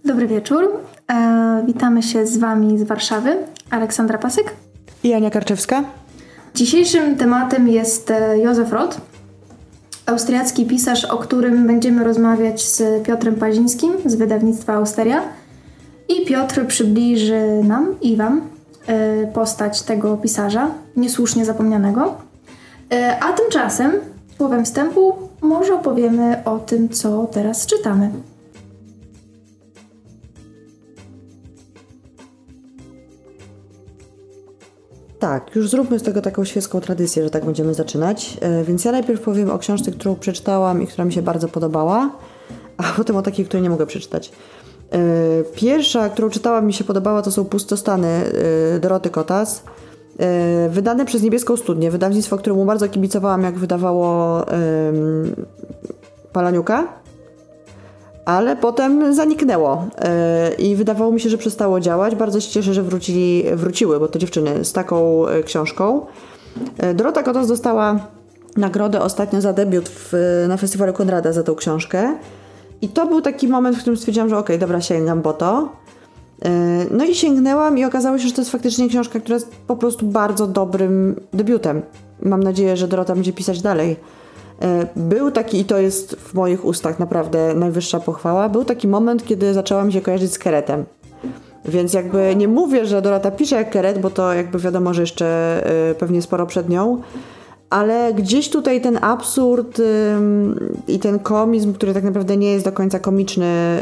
Dobry wieczór. Witamy się z Wami z Warszawy. Aleksandra Pasyk i Ania Karczewska. Dzisiejszym tematem jest Józef Roth, austriacki pisarz, o którym będziemy rozmawiać z Piotrem Pazińskim z wydawnictwa Austeria. I Piotr przybliży nam i Wam postać tego pisarza, niesłusznie zapomnianego. A tymczasem, słowem wstępu, może opowiemy o tym, co teraz czytamy. Tak, już zróbmy z tego taką świecką tradycję, że tak będziemy zaczynać. Więc ja najpierw powiem o książce, którą przeczytałam i która mi się bardzo podobała, a potem o takiej, której nie mogę przeczytać. Pierwsza, którą czytałam, mi się podobała, to są Pustostany Doroty Kotas. Wydane przez Niebieską Studnię, wydawnictwo, któremu bardzo kibicowałam, jak wydawało Palaniuka, ale potem zaniknęło i wydawało mi się, że przestało działać. Bardzo się cieszę, że wróciły, bo to dziewczyny, z taką książką. Dorota Kotas dostała nagrodę ostatnio za debiut na Festiwalu Konrada za tą książkę. I to był taki moment, w którym stwierdziłam, że okej, dobra, sięgam po to. No i sięgnęłam i okazało się, że to jest faktycznie książka, która jest po prostu bardzo dobrym debiutem. Mam nadzieję, że Dorota będzie pisać dalej. Był taki, i to jest w moich ustach naprawdę najwyższa pochwała, był taki moment, kiedy zaczęła mi się kojarzyć z Keretem. Więc jakby nie mówię, że Dorota pisze jak Keret, bo to jakby wiadomo, że jeszcze pewnie sporo przed nią, ale gdzieś tutaj ten absurd i ten komizm, który tak naprawdę nie jest do końca komiczny,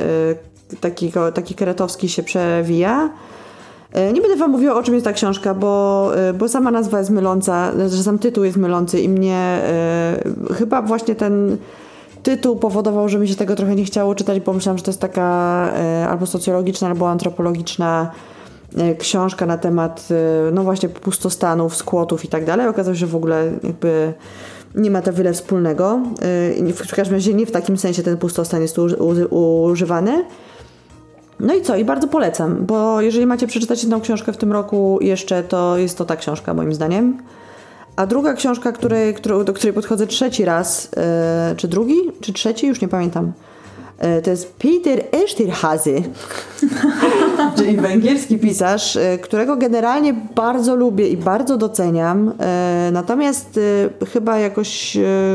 taki keretowski się przewija. Nie będę wam mówiła, o czym jest ta książka, bo sama nazwa jest myląca, że sam tytuł jest mylący i mnie chyba właśnie ten tytuł powodował, że mi się tego trochę nie chciało czytać, bo myślałam, że to jest taka albo socjologiczna, albo antropologiczna książka na temat no właśnie pustostanów, skłotów i tak dalej. Okazało się, że w ogóle jakby nie ma to wiele wspólnego. W każdym razie nie w takim sensie ten pustostan jest używany. No i co? I bardzo polecam, bo jeżeli macie przeczytać jedną książkę w tym roku jeszcze, to jest to ta książka moim zdaniem. A druga książka, do której podchodzę trzeci raz, czy drugi, czy trzeci, już nie pamiętam, to jest Peter Esterházy, czyli węgierski pisarz, którego generalnie bardzo lubię i bardzo doceniam. Natomiast chyba jakoś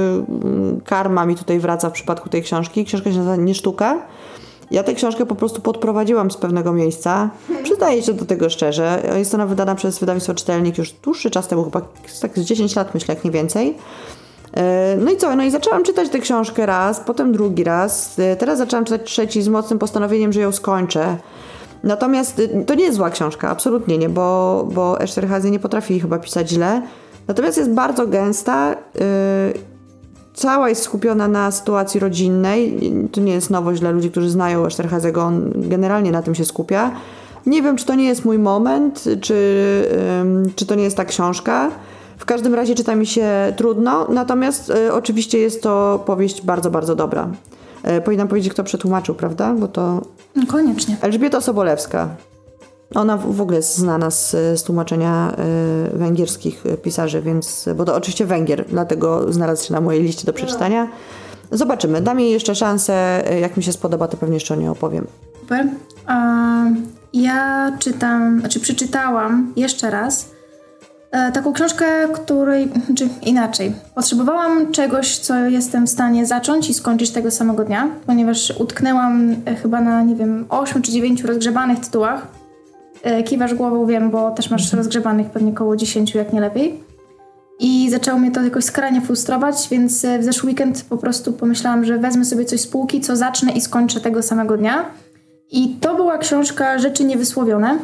karma mi tutaj wraca w przypadku tej książki. Książka się nazywa Nie sztuka. Ja tę książkę po prostu podprowadziłam z pewnego miejsca. Przyznaję się do tego szczerze. Jest ona wydana przez wydawnictwo Czytelnik już dłuższy czas temu, chyba tak z 10 lat myślę, jak nie więcej. No i co? No i zaczęłam czytać tę książkę raz, potem drugi raz. Teraz zaczęłam czytać trzeci z mocnym postanowieniem, że ją skończę. Natomiast to nie jest zła książka, absolutnie nie, bo Esterházy nie potrafi chyba pisać źle. Natomiast jest bardzo gęsta. Cała jest skupiona na sytuacji rodzinnej. To nie jest nowość dla ludzi, którzy znają Esterházy'ego. On generalnie na tym się skupia. Nie wiem, czy to nie jest mój moment, czy to nie jest ta książka. W każdym razie czyta mi się trudno, natomiast oczywiście jest to powieść bardzo, bardzo dobra. Powinnam powiedzieć, kto przetłumaczył, prawda? Bo to... Koniecznie. Elżbieta Sobolewska. Ona w ogóle jest znana z tłumaczenia węgierskich pisarzy, bo to oczywiście Węgier, dlatego znalazł się na mojej liście do przeczytania. Zobaczymy. Dam jej jeszcze szansę. Jak mi się spodoba, to pewnie jeszcze o niej opowiem. Super. Ja przeczytałam jeszcze raz taką książkę, czy inaczej. Potrzebowałam czegoś, co jestem w stanie zacząć i skończyć tego samego dnia, ponieważ utknęłam chyba na, 8 czy 9 rozgrzebanych tytułach. Kiwasz głową, wiem, bo też masz rozgrzebanych pewnie koło 10, jak nie lepiej. I zaczęło mnie to jakoś skrajnie frustrować, więc w zeszły weekend po prostu pomyślałam, że wezmę sobie coś z półki, co zacznę i skończę tego samego dnia. I to była książka Rzeczy Niewysłowione,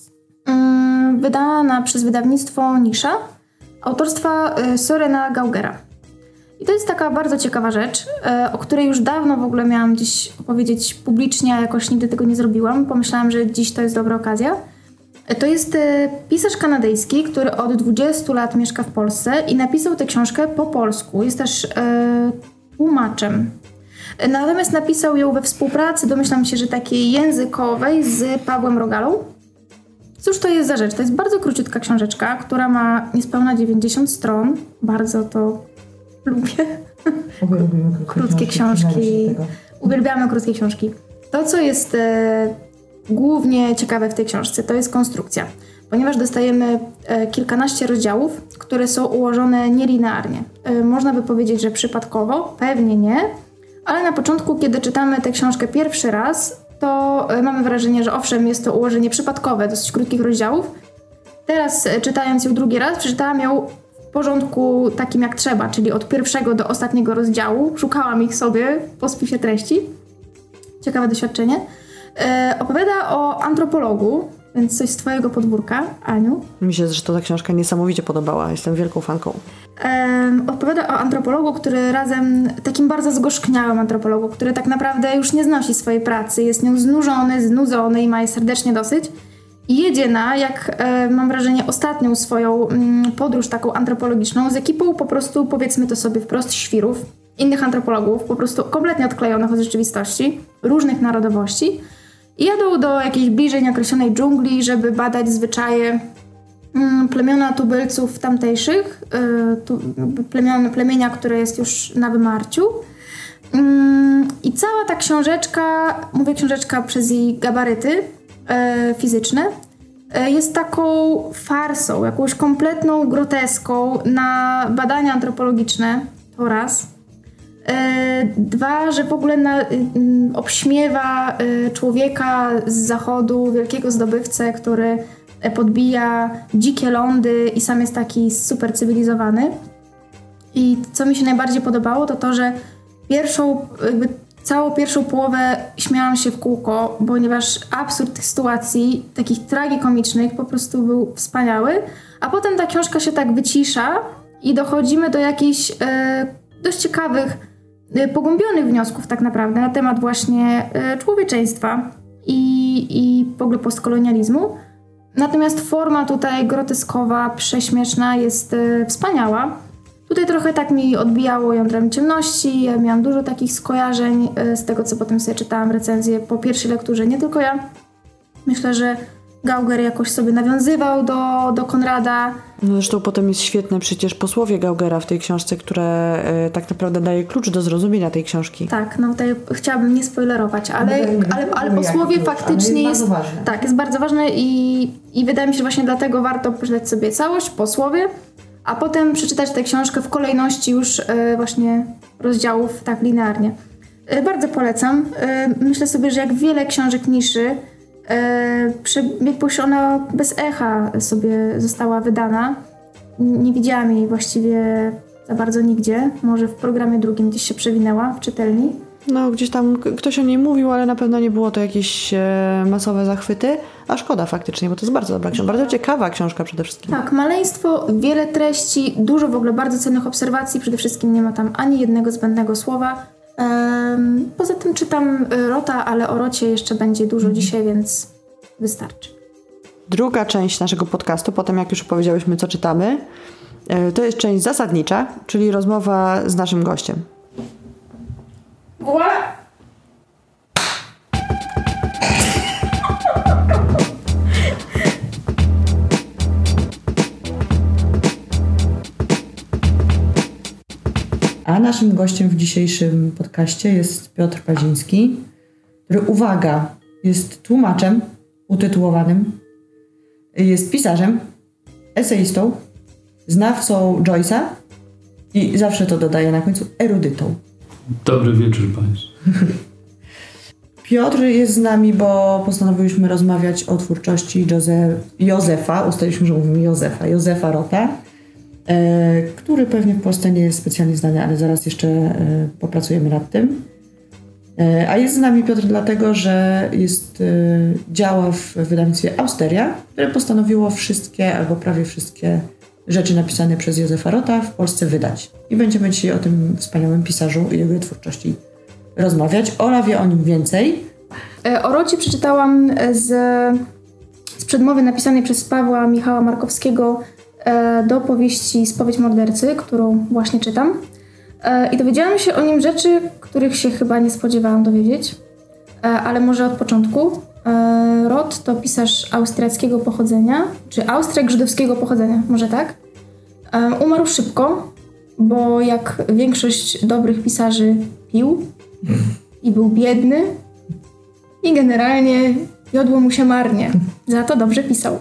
wydana przez wydawnictwo Nisza, autorstwa Sørena Gaugera. I to jest taka bardzo ciekawa rzecz, o której już dawno w ogóle miałam gdzieś opowiedzieć publicznie, a jakoś nigdy tego nie zrobiłam. Pomyślałam, że dziś to jest dobra okazja. To jest pisarz kanadyjski, który od 20 lat mieszka w Polsce i napisał tę książkę po polsku. Jest też tłumaczem. Natomiast napisał ją we współpracy, domyślam się, że takiej językowej, z Pawłem Rogalą. Cóż to jest za rzecz? To jest bardzo króciutka książeczka, która ma niespełna 90 stron. Bardzo to lubię. Uwielbiamy krótkie książki. Uwielbiamy krótkie książki. To, co jest głównie ciekawe w tej książce, to jest konstrukcja. Ponieważ dostajemy kilkanaście rozdziałów, które są ułożone nielinearnie. Można by powiedzieć, że przypadkowo, pewnie nie, ale na początku, kiedy czytamy tę książkę pierwszy raz, to mamy wrażenie, że owszem, jest to ułożenie przypadkowe, dosyć krótkich rozdziałów. Teraz, czytając ją drugi raz, przeczytałam ją w porządku takim jak trzeba, czyli od pierwszego do ostatniego rozdziału. Szukałam ich sobie po spisie treści. Ciekawe doświadczenie. Opowiada o antropologu, więc coś z twojego podwórka, Aniu. Mi się zresztą ta książka niesamowicie podobała. Jestem wielką fanką. Opowiada o antropologu, który razem, takim bardzo zgorzkniałym antropologu, który tak naprawdę już nie znosi swojej pracy, jest nią znudzony i ma jej serdecznie dosyć. I jedzie na, jak mam wrażenie, ostatnią swoją podróż taką antropologiczną z ekipą po prostu, powiedzmy to sobie wprost, świrów, innych antropologów, po prostu kompletnie odklejonych od rzeczywistości, różnych narodowości. I jadą do jakiejś bliżej nieokreślonej dżungli, żeby badać zwyczaje plemiona tubylców tamtejszych, plemienia, które jest już na wymarciu. I cała ta książeczka, mówię książeczka przez jej gabaryty fizyczne, jest taką farsą, jakąś kompletną groteską na badania antropologiczne, to raz. Dwa, że w ogóle obśmiewa człowieka z zachodu, wielkiego zdobywcę, który podbija dzikie lądy i sam jest taki super cywilizowany. I co mi się najbardziej podobało, to to, że całą pierwszą połowę śmiałam się w kółko, ponieważ absurd tych sytuacji, takich tragikomicznych, po prostu był wspaniały. A potem ta książka się tak wycisza i dochodzimy do jakichś dość ciekawych, pogłębionych wniosków tak naprawdę na temat właśnie człowieczeństwa i w ogóle postkolonializmu. Natomiast forma tutaj groteskowa, prześmieszna jest wspaniała. Tutaj trochę tak mi odbijało Jądrami ciemności, ja miałam dużo takich skojarzeń z tego, co potem sobie czytałam recenzję po pierwszej lekturze, nie tylko ja. Myślę, że Gauger jakoś sobie nawiązywał do Konrada. No zresztą potem jest świetne przecież posłowie Gaugera w tej książce, które tak naprawdę daje klucz do zrozumienia tej książki. Tak, no tutaj chciałabym nie spoilerować, ale posłowie faktycznie jest ważne. Tak, jest bardzo ważne i wydaje mi się, że właśnie dlatego warto przeczytać sobie całość, posłowie, a potem przeczytać tę książkę w kolejności już właśnie rozdziałów tak linearnie. Bardzo polecam. Myślę sobie, że jak wiele książek niszy, jakoś ona bez echa sobie została wydana. Nie widziałam jej właściwie za bardzo nigdzie. Może w programie drugim gdzieś się przewinęła w czytelni. No gdzieś tam ktoś o niej mówił, ale na pewno nie było to jakieś masowe zachwyty. A szkoda faktycznie, bo to jest bardzo dobra książka. Bardzo ciekawa książka przede wszystkim. Tak, maleństwo, wiele treści, dużo w ogóle bardzo cennych obserwacji. Przede wszystkim nie ma tam ani jednego zbędnego słowa. Poza tym czytam Rota, ale o Rocie jeszcze będzie dużo dzisiaj, więc wystarczy. Druga część naszego podcastu, potem jak już opowiedziałyśmy, co czytamy, to jest część zasadnicza, czyli rozmowa z naszym gościem. Voilà! A naszym gościem w dzisiejszym podcaście jest Piotr Paziński, który, uwaga, jest tłumaczem utytułowanym, jest pisarzem, eseistą, znawcą Joyce'a i zawsze to dodaję na końcu, erudytą. Dobry wieczór Państwu. Piotr jest z nami, bo postanowiłyśmy rozmawiać o twórczości Józefa, ustaliliśmy, że mówimy Józefa Rota, który pewnie w Polsce nie jest specjalnie znany, ale zaraz jeszcze popracujemy nad tym. A jest z nami Piotr dlatego, że działa w wydawnictwie Austeria, które postanowiło wszystkie albo prawie wszystkie rzeczy napisane przez Józefa Rota w Polsce wydać. I będziemy dzisiaj o tym wspaniałym pisarzu i jego twórczości rozmawiać. Ola wie o nim więcej. O Rocie przeczytałam z przedmowy napisanej przez Pawła Michała Markowskiego do powieści Spowiedź mordercy, którą właśnie czytam. I dowiedziałam się o nim rzeczy, których się chyba nie spodziewałam dowiedzieć, ale może od początku. Rot to pisarz austriackiego pochodzenia, czy Austriak żydowskiego pochodzenia, może tak. Umarł szybko, bo jak większość dobrych pisarzy pił i był biedny i generalnie wiodło mu się marnie. Za to dobrze pisał.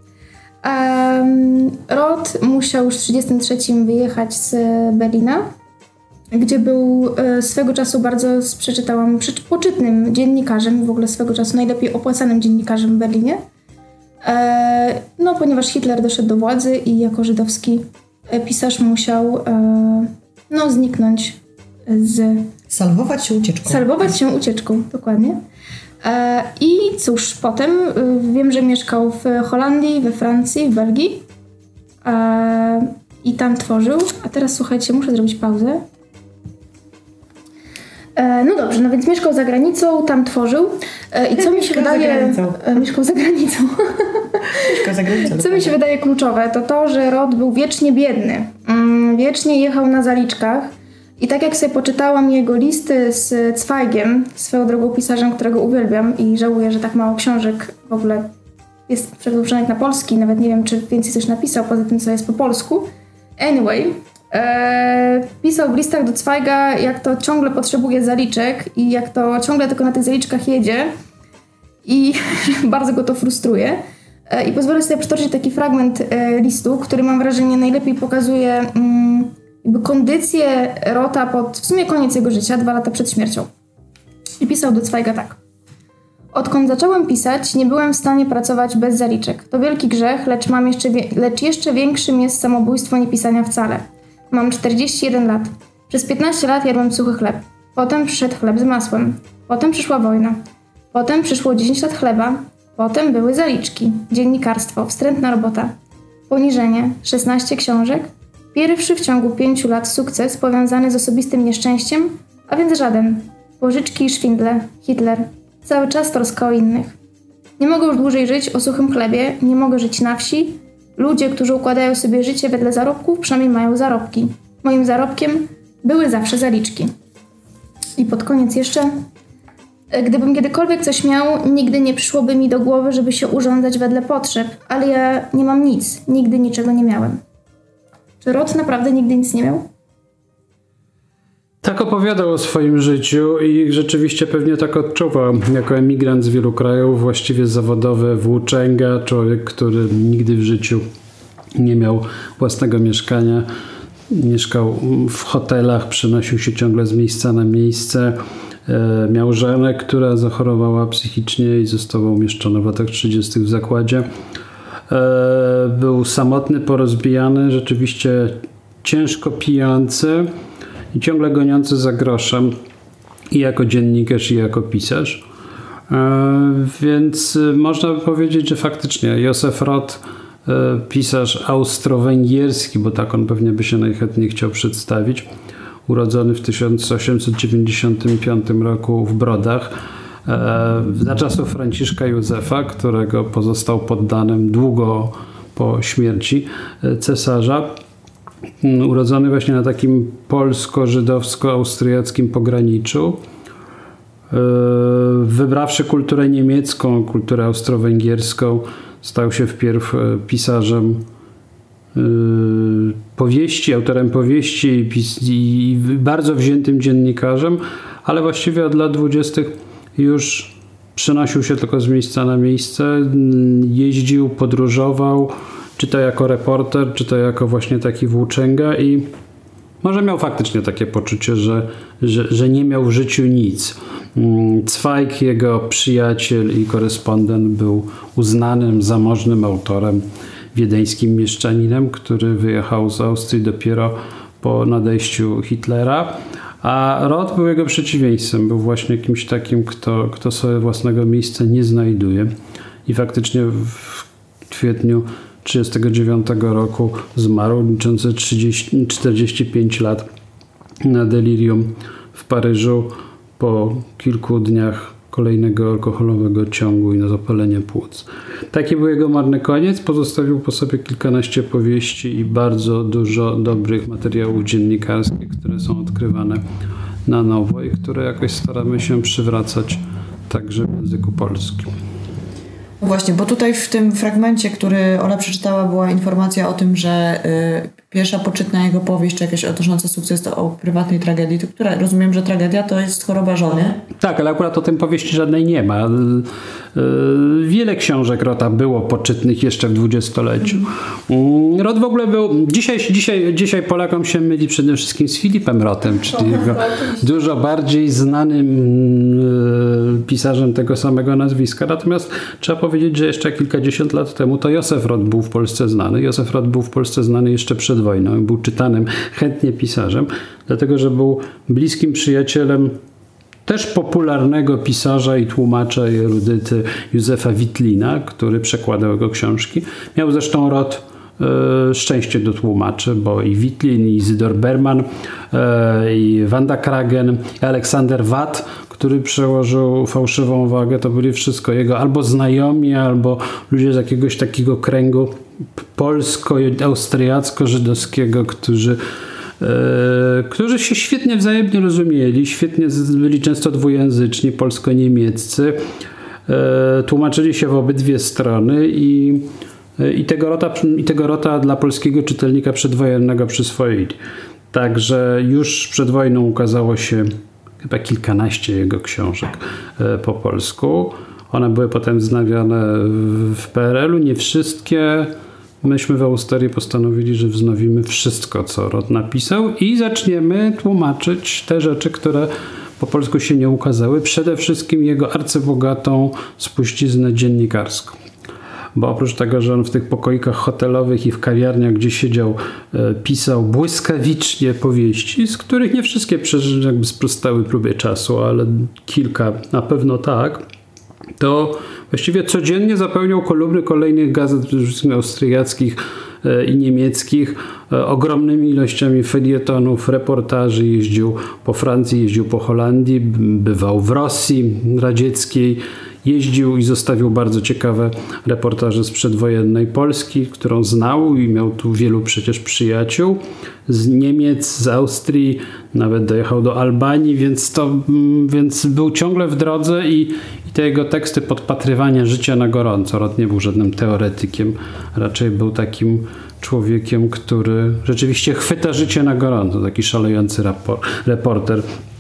Roth musiał już w 1933 wyjechać z Berlina, gdzie był swego czasu bardzo, przeczytałam, poczytnym dziennikarzem, w ogóle swego czasu najlepiej opłacanym dziennikarzem w Berlinie. No, ponieważ Hitler doszedł do władzy i jako żydowski pisarz musiał zniknąć Salwować się ucieczką, dokładnie. I cóż, potem wiem, że mieszkał w Holandii, we Francji, w Belgii i tam tworzył. A teraz słuchajcie, muszę zrobić pauzę. No dobrze, no więc mieszkał za granicą, tam tworzył. I co mi się wydaje... Mieszkał za granicą. Co mi się wydaje kluczowe, to to, że Roth był wiecznie biedny. Wiecznie jechał na zaliczkach. I tak jak sobie poczytałam jego listy z Zweigiem, swoją drogą pisarzem, którego uwielbiam i żałuję, że tak mało książek w ogóle jest przetłumaczonych na polski. Nawet nie wiem, czy więcej coś napisał, poza tym, co jest po polsku. Anyway, pisał w listach do Zweiga, jak to ciągle potrzebuje zaliczek i jak to ciągle tylko na tych zaliczkach jedzie i bardzo go to frustruje. I pozwolę sobie przytoczyć taki fragment listu, który mam wrażenie najlepiej pokazuje jakby kondycję Rotha pod w sumie koniec jego życia, 2 lata przed śmiercią. I pisał do Zweiga tak. Odkąd zacząłem pisać, nie byłem w stanie pracować bez zaliczek. To wielki grzech, lecz jeszcze większym jest samobójstwo niepisania wcale. Mam 41 lat. Przez 15 lat jadłem suchy chleb. Potem przyszedł chleb z masłem. Potem przyszła wojna. Potem przyszło 10 lat chleba. Potem były zaliczki, dziennikarstwo, wstrętna robota, poniżenie, 16 książek, pierwszy w ciągu 5 lat sukces powiązany z osobistym nieszczęściem, a więc żaden. Pożyczki i szwindle, Hitler, cały czas troska o innych. Nie mogę już dłużej żyć o suchym chlebie, nie mogę żyć na wsi. Ludzie, którzy układają sobie życie wedle zarobków, przynajmniej mają zarobki. Moim zarobkiem były zawsze zaliczki. I pod koniec jeszcze... Gdybym kiedykolwiek coś miał, nigdy nie przyszłoby mi do głowy, żeby się urządzać wedle potrzeb, ale ja nie mam nic, nigdy niczego nie miałem. Czy Roth naprawdę nigdy nic nie miał? Tak opowiadał o swoim życiu i rzeczywiście pewnie tak odczuwał. Jako emigrant z wielu krajów, właściwie zawodowy włóczęga, człowiek, który nigdy w życiu nie miał własnego mieszkania. Mieszkał w hotelach, przenosił się ciągle z miejsca na miejsce. Miał żonę, która zachorowała psychicznie i została umieszczona w latach 30. w zakładzie. Był samotny, porozbijany, rzeczywiście ciężko pijący i ciągle goniący za groszem i jako dziennikarz, i jako pisarz. Więc można by powiedzieć, że faktycznie Józef Roth, pisarz austro-węgierski, bo tak on pewnie by się najchętniej chciał przedstawić, urodzony w 1895 roku w Brodach, za czasów Franciszka Józefa, którego pozostał poddanym długo po śmierci cesarza. Urodzony właśnie na takim polsko-żydowsko-austriackim pograniczu. Wybrawszy kulturę niemiecką, kulturę austro-węgierską, stał się wpierw pisarzem powieści, autorem powieści i bardzo wziętym dziennikarzem, ale właściwie od lat 20. już przenosił się tylko z miejsca na miejsce, jeździł, podróżował, czy to jako reporter, czy to jako właśnie taki włóczęga i może miał faktycznie takie poczucie, że nie miał w życiu nic. Zweig, jego przyjaciel i korespondent, był uznanym, zamożnym autorem, wiedeńskim mieszczaninem, który wyjechał z Austrii dopiero po nadejściu Hitlera, a Roth był jego przeciwieństwem. Był właśnie kimś takim, kto sobie własnego miejsca nie znajduje i faktycznie w kwietniu 1939 roku zmarł, liczący 45 lat na delirium w Paryżu po kilku dniach kolejnego alkoholowego ciągu i na zapalenie płuc. Taki był jego marny koniec. Pozostawił po sobie kilkanaście powieści i bardzo dużo dobrych materiałów dziennikarskich, które są odkrywane na nowo i które jakoś staramy się przywracać także w języku polskim. No właśnie, bo tutaj w tym fragmencie, który Ola przeczytała, była informacja o tym, że pierwsza poczytna jego powieść, czy jakaś odnosząca sukces to o prywatnej tragedii, to która, rozumiem, że tragedia to jest choroba żony. Tak, ale akurat o tym powieści żadnej nie ma. Wiele książek Rota było poczytnych jeszcze w dwudziestoleciu. Rot w ogóle był... Dzisiaj Polakom się myli przede wszystkim z Filipem Rotem, czyli jego dużo bardziej znanym pisarzem tego samego nazwiska. Natomiast trzeba powiedzieć, że jeszcze kilkadziesiąt lat temu to Józef Rot był w Polsce znany. Józef Rot był w Polsce znany jeszcze przed wojną. Był czytanym chętnie pisarzem, dlatego że był bliskim przyjacielem też popularnego pisarza i tłumacza i erudyty Józefa Wittlina, który przekładał jego książki. Miał zresztą Rot szczęście do tłumaczy, bo i Wittlin, i Isidor Berman, i Wanda Kragen, i Aleksander Watt, który przełożył Fałszywą wagę, to byli wszystko jego albo znajomi, albo ludzie z jakiegoś takiego kręgu polsko-austriacko-żydowskiego, którzy się świetnie wzajemnie rozumieli, świetnie byli często dwujęzyczni, polsko-niemieccy, tłumaczyli się w obydwie strony i tego Rota dla polskiego czytelnika przedwojennego przyswoili. Także już przed wojną ukazało się chyba kilkanaście jego książek po polsku. One były potem wznawiane w PRL-u, nie wszystkie. Myśmy w Austerii postanowili, że wznowimy wszystko, co Rot napisał i zaczniemy tłumaczyć te rzeczy, które po polsku się nie ukazały. Przede wszystkim jego arcybogatą spuściznę dziennikarską. Bo oprócz tego, że on w tych pokoikach hotelowych i w kawiarniach, gdzie siedział, pisał błyskawicznie powieści, z których nie wszystkie jakby sprostały próbie czasu, ale kilka na pewno tak, to właściwie codziennie zapełniał kolumny kolejnych gazet austriackich i niemieckich ogromnymi ilościami felietonów, reportaży. Jeździł po Francji, jeździł po Holandii, bywał w Rosji radzieckiej, jeździł i zostawił bardzo ciekawe reportaże z przedwojennej Polski, którą znał i miał tu wielu przecież przyjaciół z Niemiec, z Austrii, nawet dojechał do Albanii, więc był ciągle w drodze i te jego teksty podpatrywania życia na gorąco. Rot nie był żadnym teoretykiem, raczej był takim człowiekiem, który rzeczywiście chwyta życie na gorąco, taki szalejący reporter.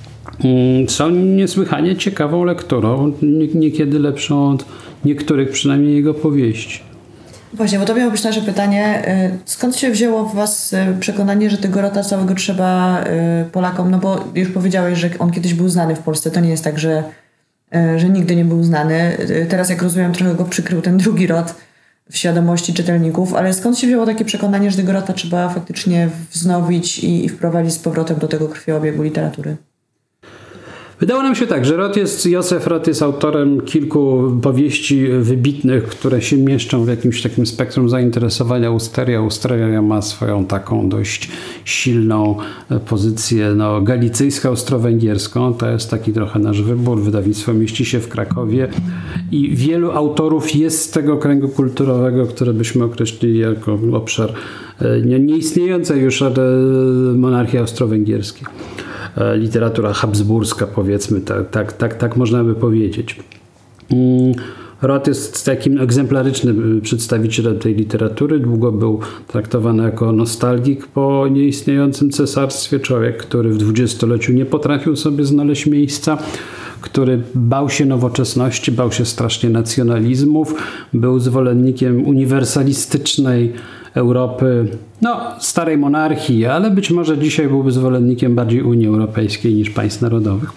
Są niesłychanie ciekawą lekturą, niekiedy lepszą od niektórych przynajmniej jego powieści. Właśnie, bo to miało być nasze pytanie. Skąd się wzięło w was przekonanie, że tego Rota całego trzeba Polakom? No bo już powiedziałeś, że on kiedyś był znany w Polsce. To nie jest tak, że nigdy nie był znany. Teraz, jak rozumiem, trochę go przykrył ten drugi Rot w świadomości czytelników, ale skąd się wzięło takie przekonanie, że tego Rota trzeba faktycznie wznowić i wprowadzić z powrotem do tego krwiobiegu literatury? Wydało nam się tak, że Józef Rot jest autorem kilku powieści wybitnych, które się mieszczą w jakimś takim spektrum zainteresowania Austerii. Austeria ma swoją taką dość silną pozycję galicyjsko-austro-węgierską. To jest taki trochę nasz wybór. Wydawnictwo mieści się w Krakowie i wielu autorów jest z tego kręgu kulturowego, które byśmy określili jako obszar nieistniejącej już monarchii austro-węgierskiej. Literatura habsburska, powiedzmy, tak można by powiedzieć. Rot jest takim egzemplarycznym przedstawicielem tej literatury. Długo był traktowany jako nostalgik po nieistniejącym cesarstwie. Człowiek, który w dwudziestoleciu nie potrafił sobie znaleźć miejsca, który bał się nowoczesności, bał się strasznie nacjonalizmów, był zwolennikiem uniwersalistycznej Europy, starej monarchii, ale być może dzisiaj byłby zwolennikiem bardziej Unii Europejskiej niż państw narodowych.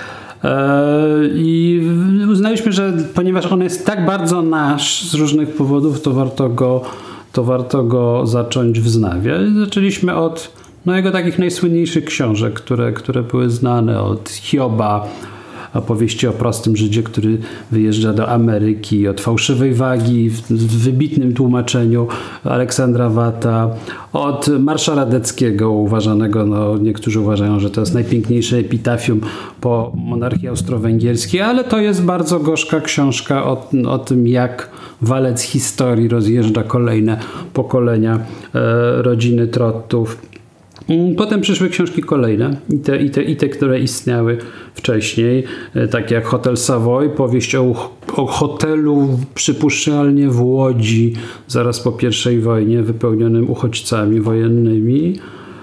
I uznaliśmy, że ponieważ on jest tak bardzo nasz z różnych powodów, to warto go zacząć wznawiać. Zaczęliśmy od jego takich najsłynniejszych książek, które były znane, od Hioba, opowieści o prostym Żydzie, który wyjeżdża do Ameryki, od Fałszywej wagi w wybitnym tłumaczeniu Aleksandra Watta, od Marsza Radeckiego, uważanego, niektórzy uważają, że to jest najpiękniejsze epitafium po monarchii austro-węgierskiej, ale to jest bardzo gorzka książka o tym, jak walec historii rozjeżdża kolejne pokolenia rodziny Trottów. Potem przyszły książki kolejne i te, które istniały wcześniej, takie jak Hotel Savoy, powieść o hotelu przypuszczalnie w Łodzi zaraz po I wojnie, wypełnionym uchodźcami wojennymi.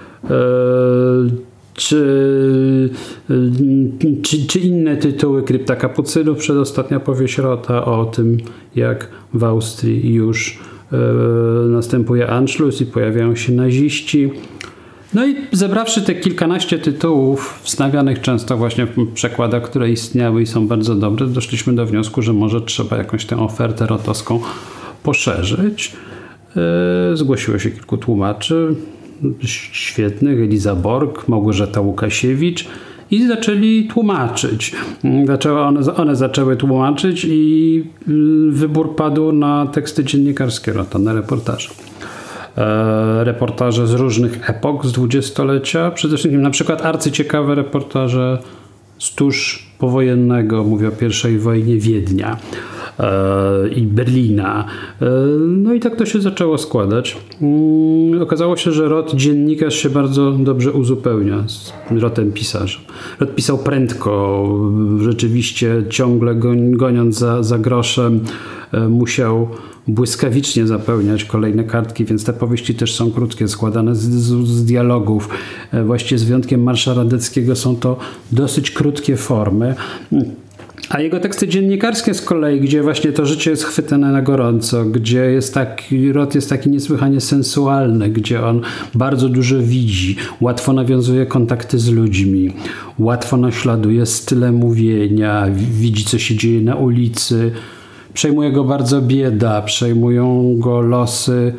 Czy inne tytuły, Krypta Kapucynów, przedostatnia powieść Rota o tym, jak w Austrii już następuje Anschluss i pojawiają się naziści. No i zebrawszy te kilkanaście tytułów, wznawianych często właśnie w przekładach, które istniały i są bardzo dobre, doszliśmy do wniosku, że może trzeba jakąś tę ofertę rotowską poszerzyć. Zgłosiło się kilku tłumaczy świetnych, Eliza Borg, Małgorzata Łukasiewicz, i zaczęli tłumaczyć. One zaczęły tłumaczyć i wybór padł na teksty dziennikarskie Rota, na reportaże. Reportaże z różnych epok, z dwudziestolecia. Przede wszystkim na przykład arcyciekawe reportaże z tuż powojennego, mówię o I wojnie, Wiednia i Berlina. No i tak to się zaczęło składać. Okazało się, że Rot, dziennikarz, się bardzo dobrze uzupełnia z Rotem pisarzem. Rot pisał prędko, rzeczywiście ciągle goniąc za groszem, musiał błyskawicznie zapełniać kolejne kartki, więc te powieści też są krótkie, składane z dialogów. Właściwie z wyjątkiem Marsza Radeckiego są to dosyć krótkie formy. A jego teksty dziennikarskie z kolei, gdzie właśnie to życie jest chwytane na gorąco, gdzie Rot jest taki niesłychanie sensualny, gdzie on bardzo dużo widzi, łatwo nawiązuje kontakty z ludźmi, łatwo naśladuje style mówienia, widzi, co się dzieje na ulicy. Przejmuje go bardzo bieda, przejmują go losy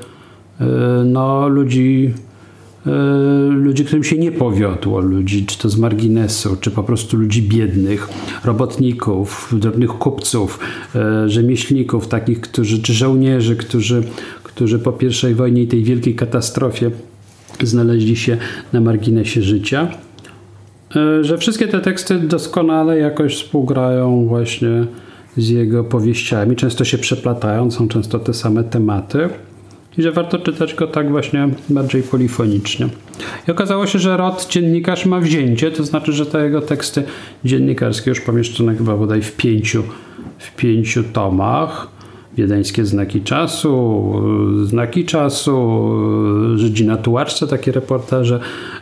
ludzi, którym się nie powiodło, ludzi czy to z marginesu, czy po prostu ludzi biednych, robotników, drobnych kupców, rzemieślników, takich, czy żołnierzy, którzy po I wojnie i tej wielkiej katastrofie znaleźli się na marginesie życia. Że wszystkie te teksty doskonale jakoś współgrają właśnie z jego powieściami, często się przeplatają, są często te same tematy i że warto czytać go tak właśnie bardziej polifonicznie. I okazało się, że Rot, dziennikarz, ma wzięcie, to znaczy, że te jego teksty dziennikarskie już pomieszczone chyba bodaj w pięciu tomach. Wiedeńskie Znaki czasu, Żydzi na tułaczce, takie reportaże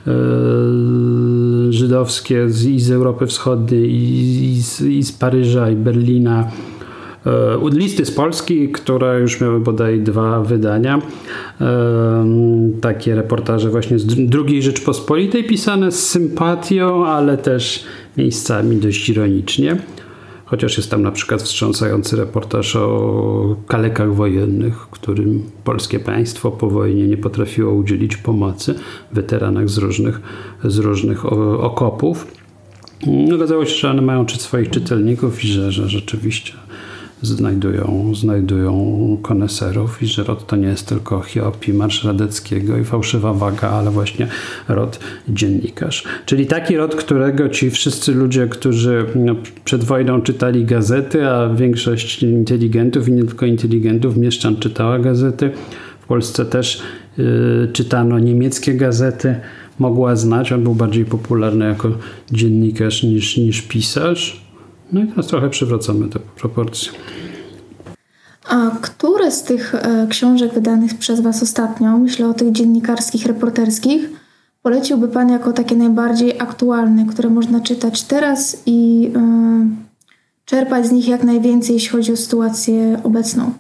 żydowskie i z Europy Wschodniej, i z Paryża, i Berlina. Listy z Polski, które już miały bodaj 2 wydania. Takie reportaże właśnie z II Rzeczpospolitej, pisane z sympatią, ale też miejscami dość ironicznie. Chociaż jest tam na przykład wstrząsający reportaż o kalekach wojennych, którym polskie państwo po wojnie nie potrafiło udzielić pomocy, weteranach z różnych okopów. Okazało się, że one mają swoich czytelników i że rzeczywiście znajdują koneserów i że Rot to nie jest tylko Hiob i Marsz Radeckiego i Fałszywa waga, ale właśnie Rot, dziennikarz. Czyli taki Rot, którego ci wszyscy ludzie, którzy przed wojną czytali gazety, a większość inteligentów i nie tylko inteligentów, mieszczan czytała gazety. W Polsce też czytano niemieckie gazety, mogła znać. On był bardziej popularny jako dziennikarz niż pisarz. No i teraz trochę przywracamy te proporcje. A które z tych książek wydanych przez Was ostatnio, myślę o tych dziennikarskich, reporterskich, poleciłby Pan jako takie najbardziej aktualne, które można czytać teraz i czerpać z nich jak najwięcej, jeśli chodzi o sytuację obecną?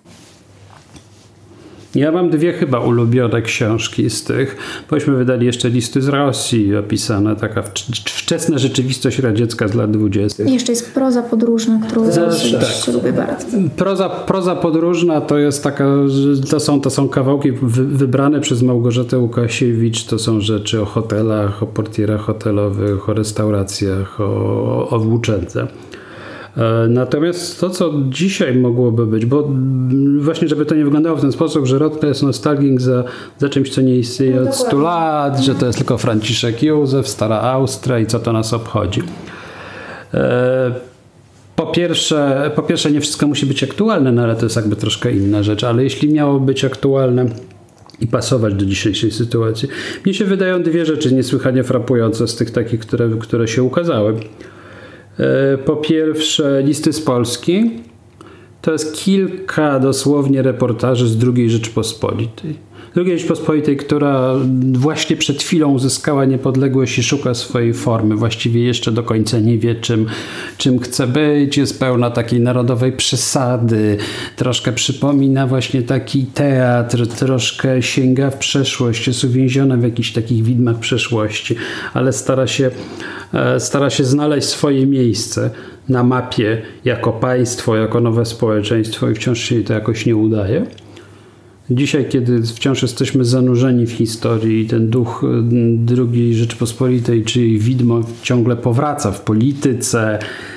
Ja mam 2 chyba ulubione książki z tych. Bośmy wydali jeszcze Listy z Rosji, opisane taka wczesna rzeczywistość radziecka z lat 20. I jeszcze jest proza podróżna, którą lubię bardzo. Proza podróżna to jest taka, to są kawałki wybrane przez Małgorzatę Łukasiewicz. To są rzeczy o hotelach, o portierach hotelowych, o restauracjach, o włóczędze. Natomiast to, co dzisiaj mogłoby być, bo właśnie, żeby to nie wyglądało w ten sposób, że Rot to jest nostalgik za czymś, co nie istnieje od 100 lat, że to jest tylko Franciszek Józef, Stara Austria i co to nas obchodzi. Po pierwsze, nie wszystko musi być aktualne, no ale to jest jakby troszkę inna rzecz, ale jeśli miało być aktualne i pasować do dzisiejszej sytuacji. Mnie się wydają dwie rzeczy niesłychanie frapujące z tych takich, które się ukazały. Po pierwsze, Listy z Polski. To jest kilka dosłownie reportaży z II Rzeczypospolitej. II Rzeczypospolitej, która właśnie przed chwilą uzyskała niepodległość i szuka swojej formy. Właściwie jeszcze do końca nie wie, czym chce być. Jest pełna takiej narodowej przesady. Troszkę przypomina właśnie taki teatr. Troszkę sięga w przeszłość. Jest uwięziona w jakichś takich widmach przeszłości. Ale stara się znaleźć swoje miejsce na mapie jako państwo, jako nowe społeczeństwo i wciąż się jej to jakoś nie udaje. Dzisiaj, kiedy wciąż jesteśmy zanurzeni w historii i ten duch II Rzeczypospolitej, czyli widmo ciągle powraca w polityce,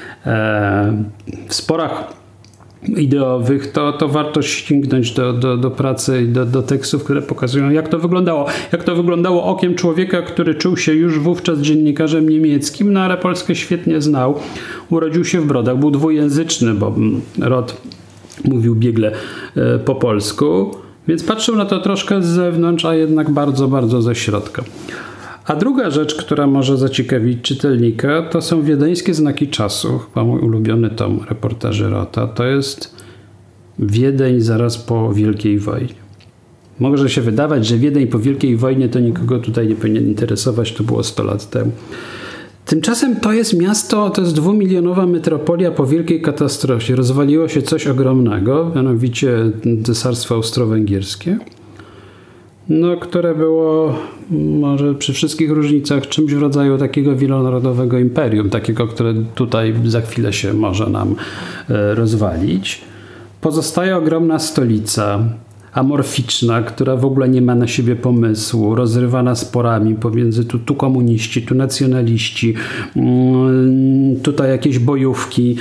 w sporach ideowych, to warto sięgnąć do pracy i do tekstów, które pokazują, jak to wyglądało. Jak to wyglądało okiem człowieka, który czuł się już wówczas dziennikarzem niemieckim, ale Polskę świetnie znał. Urodził się w Brodach, był dwujęzyczny, bo rod mówił biegle po polsku, więc patrzył na to troszkę z zewnątrz, a jednak bardzo, bardzo ze środka. A druga rzecz, która może zaciekawić czytelnika, to są wiedeńskie znaki czasu. Chyba mój ulubiony tom reportaży Rota. To jest Wiedeń zaraz po Wielkiej Wojnie. Może się wydawać, że Wiedeń po Wielkiej Wojnie to nikogo tutaj nie powinien interesować. To było 100 lat temu. Tymczasem to jest miasto, to jest 2-milionowa metropolia po wielkiej katastrofie. Rozwaliło się coś ogromnego, mianowicie Cesarstwo Austro-Węgierskie, które było może przy wszystkich różnicach czymś w rodzaju takiego wielonarodowego imperium, takiego, które tutaj za chwilę się może nam rozwalić. Pozostaje ogromna stolica, amorficzna, która w ogóle nie ma na siebie pomysłu, rozrywana sporami pomiędzy tu komuniści, tu nacjonaliści, tutaj jakieś bojówki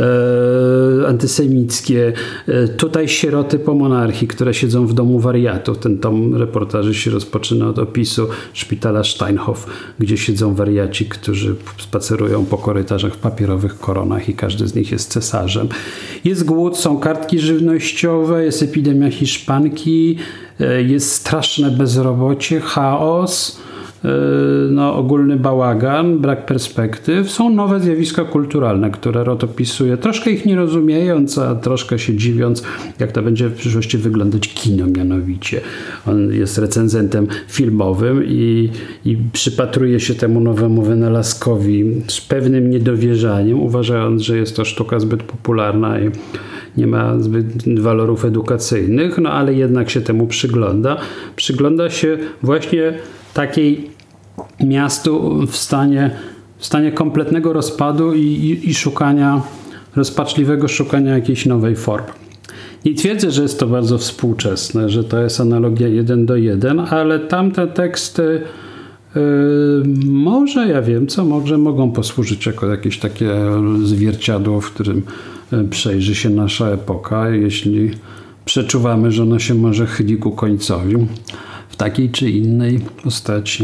antysemickie, tutaj sieroty po monarchii, które siedzą w domu wariatów. Ten tom reportaży się rozpoczyna od opisu szpitala Steinhof, gdzie siedzą wariaci, którzy spacerują po korytarzach w papierowych koronach i każdy z nich jest cesarzem. Jest głód, są kartki żywnościowe, jest epidemia hiszpańska, jest straszne bezrobocie, chaos, ogólny bałagan, brak perspektyw. Są nowe zjawiska kulturalne, które Roth opisuje, troszkę ich nie rozumiejąc, a troszkę się dziwiąc, jak to będzie w przyszłości wyglądać kino mianowicie. On jest recenzentem filmowym i przypatruje się temu nowemu wynalazkowi z pewnym niedowierzaniem, uważając, że jest to sztuka zbyt popularna i nie ma zbyt walorów edukacyjnych, ale jednak się temu przygląda. Przygląda się właśnie takiej miastu w stanie kompletnego rozpadu i szukania, rozpaczliwego szukania jakiejś nowej formy. Nie twierdzę, że jest to bardzo współczesne, że to jest analogia 1:1, ale tamte teksty może mogą posłużyć jako jakieś takie zwierciadło, w którym przejrzy się nasza epoka, jeśli przeczuwamy, że ona się może chyli ku końcowi w takiej czy innej postaci.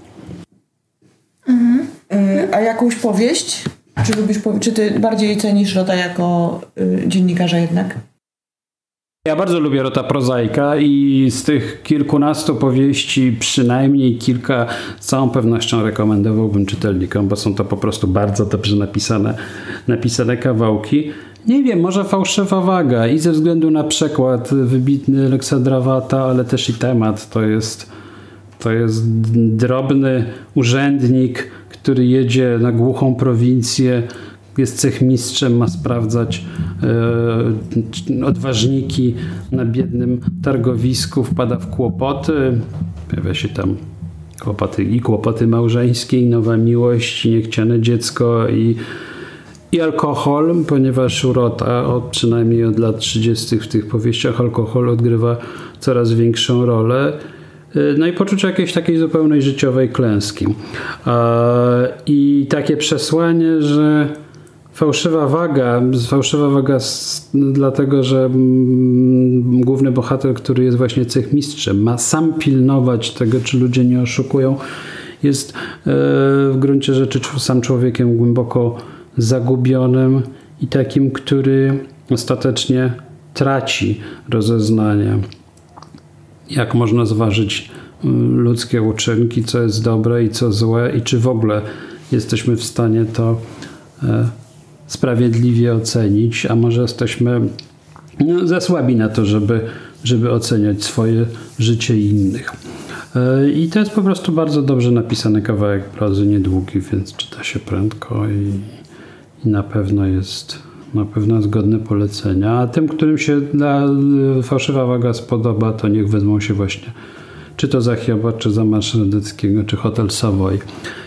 A jakąś powieść? Czy ty bardziej cenisz Rota jako dziennikarza jednak? Ja bardzo lubię Rota prozaika i z tych kilkunastu powieści przynajmniej kilka z całą pewnością rekomendowałbym czytelnikom, bo są to po prostu bardzo dobrze napisane kawałki. Nie wiem, może Fałszywa waga i ze względu na przekład wybitny Aleksandra Wata, ale też i temat. To jest drobny urzędnik, który jedzie na głuchą prowincję, jest cechmistrzem, ma sprawdzać odważniki na biednym targowisku, wpada w kłopoty, pojawia się tam kłopoty małżeńskie, i nowa miłość, i niechciane dziecko, i alkohol, ponieważ u Rota przynajmniej od lat 30. w tych powieściach alkohol odgrywa coraz większą rolę. No i poczucie jakiejś takiej zupełnej życiowej klęski. I takie przesłanie, że fałszywa waga dlatego, że główny bohater, który jest właśnie cechmistrzem, ma sam pilnować tego, czy ludzie nie oszukują, jest w gruncie rzeczy sam człowiekiem głęboko zagubionym i takim, który ostatecznie traci rozeznanie. jak można zważyć ludzkie uczynki, co jest dobre i co złe i czy w ogóle jesteśmy w stanie to sprawiedliwie ocenić, a może jesteśmy za słabi na to, żeby oceniać swoje życie i innych. I to jest po prostu bardzo dobrze napisany kawałek prozy, niedługi, więc czyta się prędko i na pewno jest godny polecenia. A tym, którym się Fałszywa Waga spodoba, to niech wezmą się właśnie czy to za Hioba, czy za Marsza Radyckiego, czy Hotel Savoy.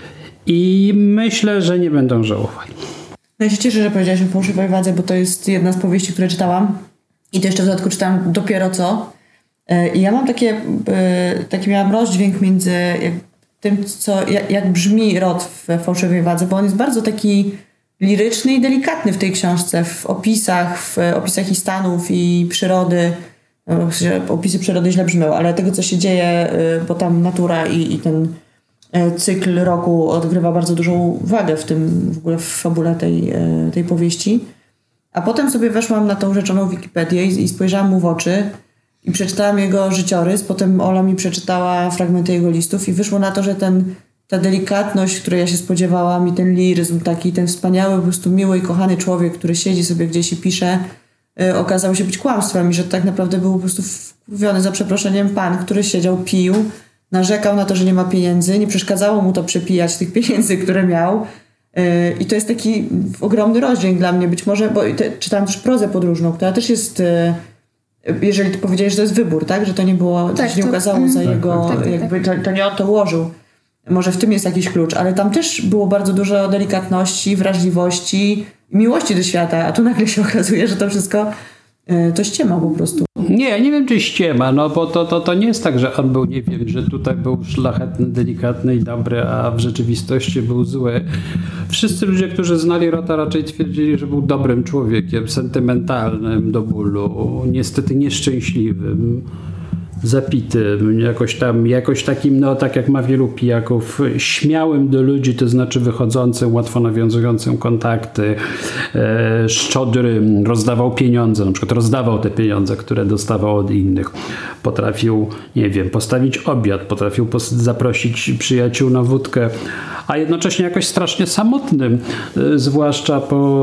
I myślę, że nie będą żałowali. Ja się cieszę, że powiedziałaś o Fałszywej Wadze, bo to jest jedna z powieści, które czytałam. I to jeszcze w dodatku czytałam dopiero co. I ja mam taki miałam rozdźwięk między tym, jak brzmi Rot w Fałszywej Wadze, bo on jest bardzo taki liryczny i delikatny w tej książce, w opisach i stanów i przyrody. Opisy przyrody źle brzmią, ale tego, co się dzieje, bo tam natura i ten cykl roku odgrywa bardzo dużą wagę w ogóle w fabule tej powieści. A potem sobie weszłam na tą rzeczoną Wikipedię i spojrzałam mu w oczy i przeczytałam jego życiorys. Potem Ola mi przeczytała fragmenty jego listów i wyszło na to, że ta delikatność, której ja się spodziewałam i ten liryzm taki, ten wspaniały, po prostu miły i kochany człowiek, który siedzi sobie gdzieś i pisze, okazał się być kłamstwem i że tak naprawdę był po prostu wkurwiony, za przeproszeniem, pan, który siedział, pił, narzekał na to, że nie ma pieniędzy, nie przeszkadzało mu to przepijać tych pieniędzy, które miał. I to jest taki ogromny rozdźwięk dla mnie. Być może, bo czytałam też prozę podróżną, która też jest, jeżeli ty powiedziałeś, że to jest wybór, tak? Że to nie było, to się nie ukazało za jego, to nie on to ułożył. Może w tym jest jakiś klucz, ale tam też było bardzo dużo delikatności, wrażliwości, miłości do świata, a tu nagle się okazuje, że to wszystko to ściema po prostu. Nie wiem, czy ściema, no bo to nie jest tak, że on był, nie wiem, że tutaj był szlachetny, delikatny i dobry, a w rzeczywistości był zły. Wszyscy ludzie, którzy znali Rota, raczej twierdzili, że był dobrym człowiekiem, sentymentalnym do bólu, niestety nieszczęśliwym, zapitym, jakoś takim, no tak jak ma wielu pijaków, śmiałym do ludzi, to znaczy wychodzącym, łatwo nawiązującym kontakty, szczodrym, rozdawał pieniądze, na przykład rozdawał te pieniądze, które dostawał od innych. Potrafił, nie wiem, postawić obiad, potrafił zaprosić przyjaciół na wódkę, a jednocześnie jakoś strasznie samotnym, zwłaszcza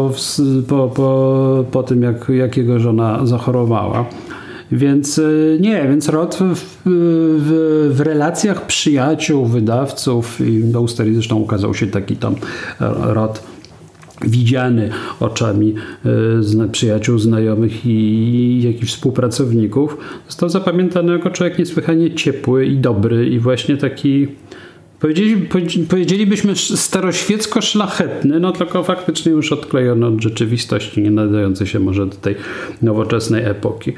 po tym, jak jego żona zachorowała. Więc Rot w relacjach przyjaciół, wydawców i do Usterii zresztą ukazał się taki tam Rot widziany oczami przyjaciół, znajomych i współpracowników. Został zapamiętany jako człowiek niesłychanie ciepły i dobry i właśnie taki powiedzielibyśmy staroświecko szlachetny, no tylko faktycznie już odklejony od rzeczywistości, nie nadający się może do tej nowoczesnej epoki.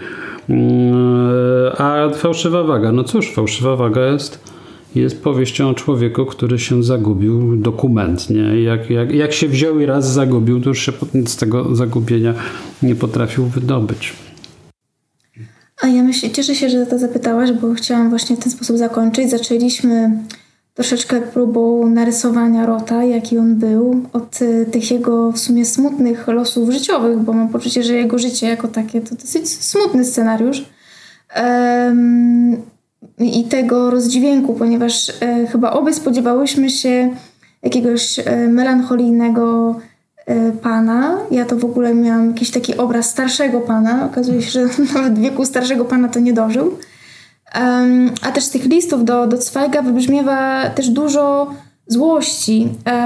A Fałszywa Waga, no cóż, Fałszywa Waga jest powieścią o człowieku, który się zagubił dokumentnie. Jak się wziął i raz zagubił, to już się z tego zagubienia nie potrafił wydobyć. A ja cieszę się, że to zapytałaś, bo chciałam właśnie w ten sposób zakończyć. Zaczęliśmy troszeczkę próbą narysowania Rota, jaki on był, od tych jego w sumie smutnych losów życiowych, bo mam poczucie, że jego życie jako takie to dosyć smutny scenariusz. I tego rozdźwięku, ponieważ chyba obie spodziewałyśmy się jakiegoś melancholijnego pana. Ja to w ogóle miałam jakiś taki obraz starszego pana. Okazuje się, że nawet wieku starszego pana to nie dożył. A też z tych listów do Cwajga wybrzmiewa też dużo złości.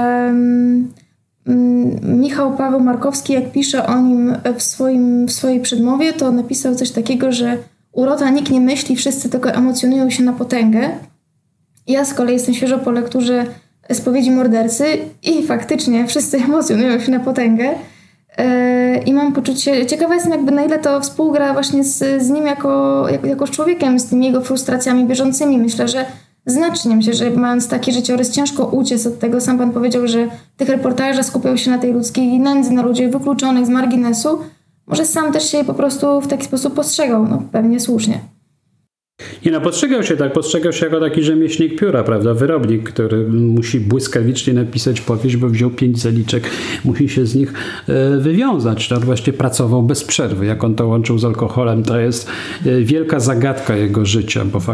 Michał Paweł Markowski, jak pisze o nim w swojej przedmowie, to napisał coś takiego, że u Rota nikt nie myśli, wszyscy tylko emocjonują się na potęgę. Ja z kolei jestem świeżo po lekturze Spowiedzi mordercy i faktycznie wszyscy emocjonują się na potęgę. I mam poczucie, ciekawa jestem jakby na ile to współgra właśnie z nim jako z człowiekiem, z tymi jego frustracjami bieżącymi. Myślę, że znacznie. Myślę, że mając taki życiorys ciężko uciec od tego. Sam pan powiedział, że w tych reportażach skupiał się na tej ludzkiej nędzy, na ludziach wykluczonych z marginesu. Może sam też się po prostu w taki sposób postrzegał. No pewnie słusznie. postrzegał się jako taki rzemieślnik pióra, prawda, wyrobnik, który musi błyskawicznie napisać powieść, bo wziął 5 zaliczek, musi się z nich wywiązać. To właśnie pracował bez przerwy. Jak on to łączył z alkoholem, to jest wielka zagadka jego życia, bo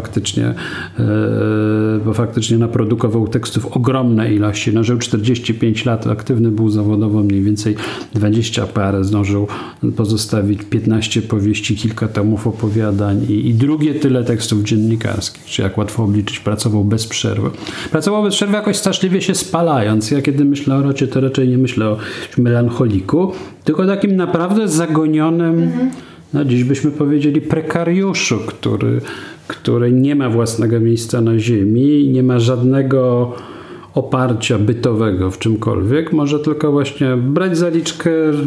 faktycznie naprodukował tekstów ogromne ilości. Żył 45 lat, aktywny był zawodowo, mniej więcej 20 parę, zdążył pozostawić 15 powieści, kilka tomów opowiadań i drugie tyle tekstów dziennikarskich. Czy jak łatwo obliczyć, pracował bez przerwy. Pracował bez przerwy jakoś straszliwie się spalając. Ja kiedy myślę o Rocie, to raczej nie myślę o melancholiku, tylko takim naprawdę zagonionym, dziś byśmy powiedzieli prekariuszu, który nie ma własnego miejsca na ziemi, nie ma żadnego oparcia bytowego w czymkolwiek, może tylko właśnie brać zaliczkę,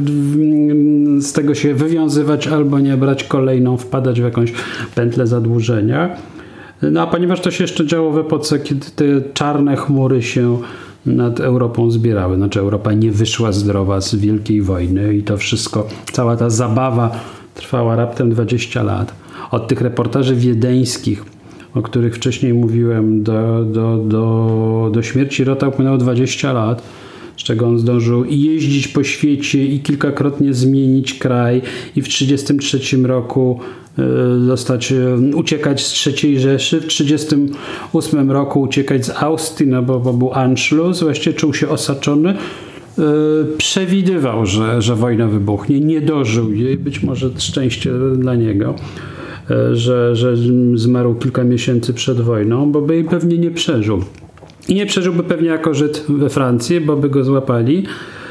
z tego się wywiązywać albo nie, brać kolejną, wpadać w jakąś pętlę zadłużenia. A ponieważ to się jeszcze działo w epoce, kiedy te czarne chmury się nad Europą zbierały, Europa nie wyszła zdrowa z Wielkiej Wojny i to wszystko, cała ta zabawa trwała raptem 20 lat. Od tych reportaży wiedeńskich, o których wcześniej mówiłem, do śmierci Rota upłynęło 20 lat, z czego on zdążył i jeździć po świecie i kilkakrotnie zmienić kraj i w 1933 roku uciekać z III Rzeszy, w 1938 roku uciekać z Austrii, bo był Anschluss, właściwie czuł się osaczony. Przewidywał, że wojna wybuchnie, nie dożył jej, być może szczęście dla niego, że zmarł kilka miesięcy przed wojną, bo by jej pewnie nie przeżył. I nie przeżyłby pewnie jako Żyd we Francji, bo by go złapali,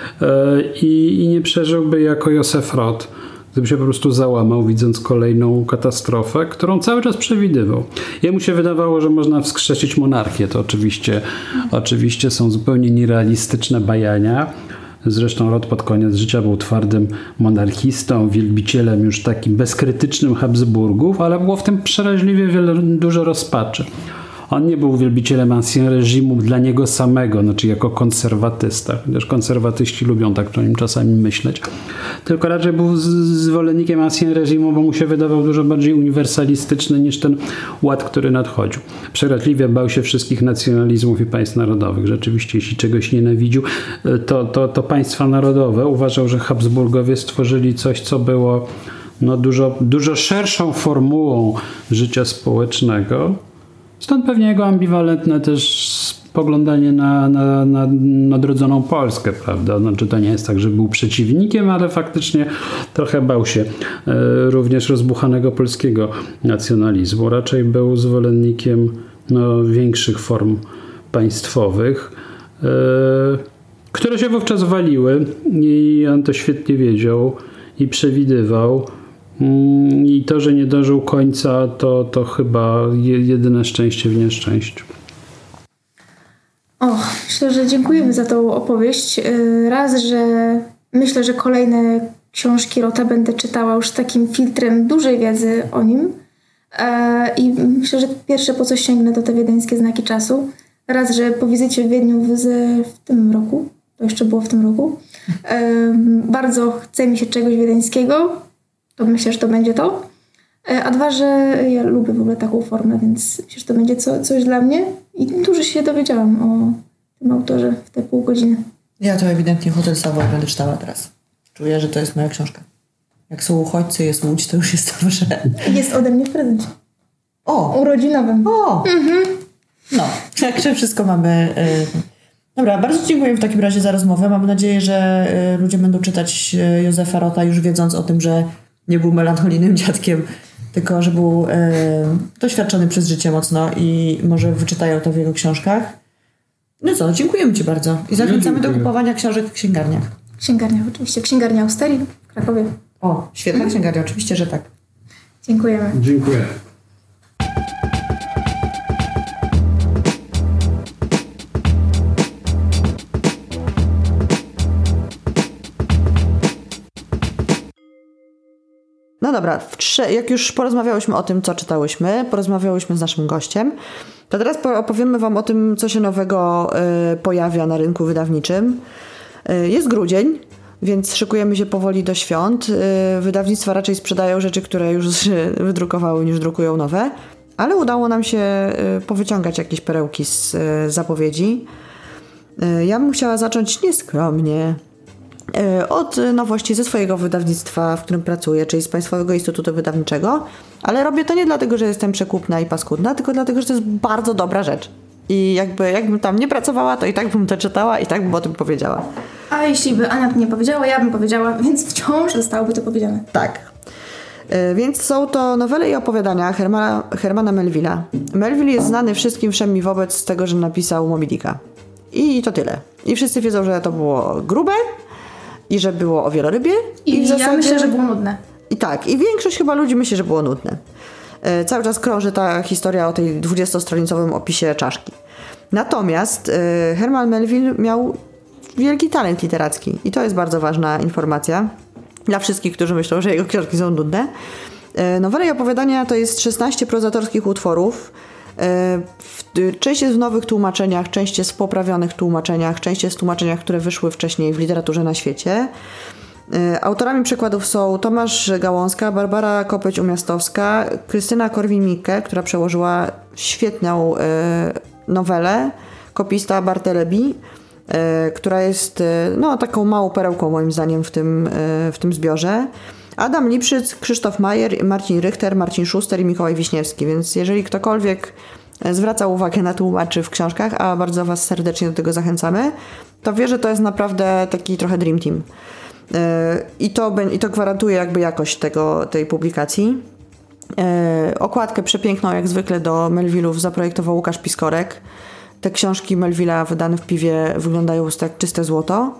i nie przeżyłby jako Józef Rot, gdyby się po prostu załamał, widząc kolejną katastrofę, którą cały czas przewidywał. Jemu się wydawało, że można wskrzesić monarchię. To oczywiście są zupełnie nierealistyczne bajania. Zresztą Rot pod koniec życia był twardym monarchistą, wielbicielem już takim bezkrytycznym Habsburgów, ale było w tym przeraźliwie dużo rozpaczy. On nie był wielbicielem ancien reżimu dla niego samego, jako konserwatysta, chociaż konserwatyści lubią tak o nim czasami myśleć, tylko raczej był zwolennikiem ancien reżimu, bo mu się wydawał dużo bardziej uniwersalistyczny niż ten ład, który nadchodził. Przeraźliwie bał się wszystkich nacjonalizmów i państw narodowych. Rzeczywiście, jeśli czegoś nienawidził, to państwa narodowe. Uważał, że Habsburgowie stworzyli coś, co było dużo szerszą formułą życia społecznego. Stąd pewnie jego ambiwalentne też spoglądanie na nadrodzoną Polskę, prawda? To nie jest tak, że był przeciwnikiem, ale faktycznie trochę bał się również rozbuchanego polskiego nacjonalizmu. Raczej był zwolennikiem większych form państwowych, które się wówczas waliły i on to świetnie wiedział i przewidywał. I to, że nie dożył końca, to chyba jedyne szczęście w nieszczęściu. Myślę, że dziękujemy za tą opowieść. Raz, że myślę, że kolejne książki Rota będę czytała już z takim filtrem dużej wiedzy o nim. I myślę, że pierwsze po co sięgnę to te wiedeńskie znaki czasu. Raz, że po wizycie w Wiedniu w tym roku, to jeszcze było w tym roku, bardzo chce mi się czegoś wiedeńskiego. To myślę, że to będzie to. A dwa, że ja lubię w ogóle taką formę, więc myślę, że to będzie coś dla mnie. I dużo się dowiedziałam o tym autorze w te pół godziny. Ja to ewidentnie Hotel Savoy będę czytała teraz. Czuję, że to jest moja książka. Jak są uchodźcy, jest Łódź, to już jest to, że... Jest ode mnie w prezencie. O! Urodzinowym. O! Mhm. Także wszystko mamy... Dobra, bardzo dziękuję w takim razie za rozmowę. Mam nadzieję, że ludzie będą czytać Józefa Rota już wiedząc o tym, że nie był melancholijnym dziadkiem, tylko że był doświadczony przez życie mocno i może wyczytają to w jego książkach. Dziękujemy Ci bardzo i zachęcamy do kupowania książek w księgarniach. Księgarnia oczywiście. Księgarnia Austerii w Krakowie. O, świetna księgarnia, oczywiście, że tak. Dziękujemy. Dziękuję. No dobra, jak już porozmawiałyśmy o tym, co czytałyśmy, porozmawiałyśmy z naszym gościem, to teraz opowiemy Wam o tym, co się nowego pojawia na rynku wydawniczym. Jest grudzień, więc szykujemy się powoli do świąt. Wydawnictwa raczej sprzedają rzeczy, które już wydrukowały, niż drukują nowe. ale udało nam się powyciągać jakieś perełki z zapowiedzi. Ja bym chciała zacząć nieskromnie od nowości ze swojego wydawnictwa, w którym pracuję, czyli z Państwowego Instytutu Wydawniczego, ale robię to nie dlatego, że jestem przekupna i paskudna, tylko dlatego, że to jest bardzo dobra rzecz. I jakbym tam nie pracowała, to i tak bym to czytała i tak bym o tym powiedziała. A jeśli by Ania nie powiedziała, ja bym powiedziała, więc wciąż zostałoby to powiedziane. Tak. Więc są to nowele i opowiadania Hermana Melville'a. Melville jest znany wszystkim wszem i wobec z tego, że napisał Moby Dicka. I to tyle. I wszyscy wiedzą, że to było grube i że było o wielorybie. I w zasadzie... ja myślę, że było nudne. I tak. I większość chyba ludzi myśli, że było nudne. Cały czas krąży ta historia o tej 20-stronicowym opisie czaszki. Natomiast Herman Melville miał wielki talent literacki. I to jest bardzo ważna informacja dla wszystkich, którzy myślą, że jego książki są nudne. Nowele i opowiadania to jest 16 prozatorskich utworów. Część jest w nowych tłumaczeniach, część jest w poprawionych tłumaczeniach, część jest w tłumaczeniach, które wyszły wcześniej w literaturze na świecie. Autorami przykładów są Tomasz Gałązka, Barbara Kopeć-Umiastowska, Krystyna Korwin-Mikke, która przełożyła świetną nowelę, kopista Bartleby, która jest taką małą perełką moim zdaniem w tym zbiorze. Adam Lipszyc, Krzysztof Majer, Marcin Richter, Marcin Szuster i Mikołaj Wiśniewski. Więc jeżeli ktokolwiek zwraca uwagę na tłumaczy w książkach, a bardzo Was serdecznie do tego zachęcamy, to wie, że to jest naprawdę taki trochę dream team. I to gwarantuje jakby jakość tej publikacji. Okładkę przepiękną jak zwykle do Melville'ów zaprojektował Łukasz Piskorek. Te książki Melville'a wydane w Piwie wyglądają jak czyste złoto.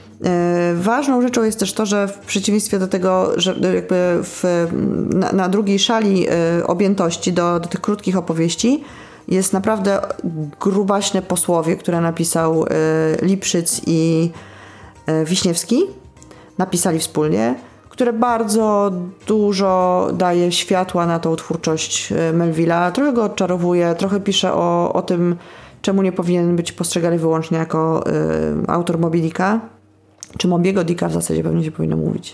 Ważną rzeczą jest też to, że w przeciwieństwie do tego, że jakby na drugiej szali objętości do tych krótkich opowieści jest naprawdę grubaśne posłowie, które napisał Lipszyc i Wiśniewski. Napisali wspólnie, które bardzo dużo daje światła na tą twórczość Melville'a. Trochę go odczarowuje, trochę pisze o tym, czemu nie powinien być postrzegany wyłącznie jako autor Moby Dicka. Czy Mobiego Dicka w zasadzie pewnie się powinno mówić.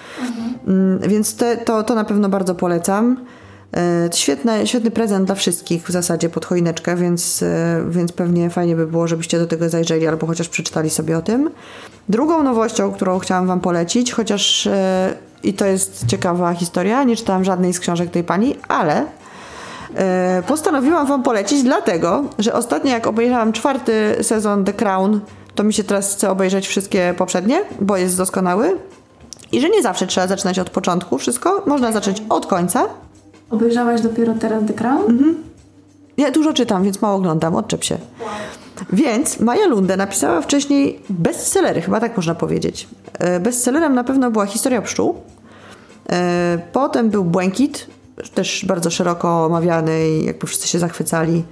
Więc to na pewno bardzo polecam. Świetny prezent dla wszystkich w zasadzie pod choineczkę, więc pewnie fajnie by było, żebyście do tego zajrzeli albo chociaż przeczytali sobie o tym. Drugą nowością, którą chciałam Wam polecić, chociaż i to jest ciekawa historia, nie czytałam żadnej z książek tej pani, ale postanowiłam Wam polecić dlatego, że ostatnio jak obejrzałam 4. sezon The Crown, to mi się teraz chce obejrzeć wszystkie poprzednie, bo jest doskonały. I że nie zawsze trzeba zaczynać od początku wszystko. Można zacząć od końca. Obejrzałaś dopiero teraz The Crown? Mhm. Ja dużo czytam, więc mało oglądam. Odczep się. Wow. Więc Maja Lunde napisała wcześniej bestsellery, chyba tak można powiedzieć. Bestsellerem na pewno była Historia pszczół. Potem był Błękit, też bardzo szeroko omawiany i jakby wszyscy się zachwycali.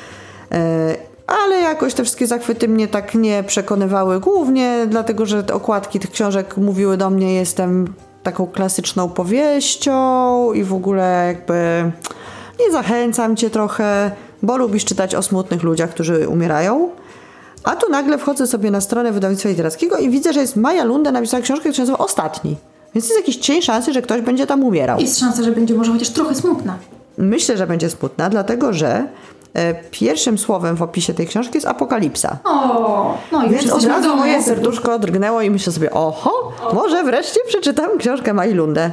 Ale jakoś te wszystkie zachwyty mnie tak nie przekonywały. Głównie dlatego, że te okładki tych książek mówiły do mnie, jestem taką klasyczną powieścią i w ogóle jakby nie zachęcam cię trochę, bo lubisz czytać o smutnych ludziach, którzy umierają. A tu nagle wchodzę sobie na stronę wydawnictwa literackiego i widzę, że jest Maja Lunde napisała książkę, która się nazywa Ostatni. Więc jest jakiś cień szansy, że ktoś będzie tam umierał. Jest szansa, że będzie może chociaż trochę smutna. Myślę, że będzie smutna, dlatego że pierwszym słowem w opisie tej książki jest apokalipsa. Więc od razu moje serduszko drgnęło i myślę sobie, może wreszcie przeczytam książkę Mai Lunde.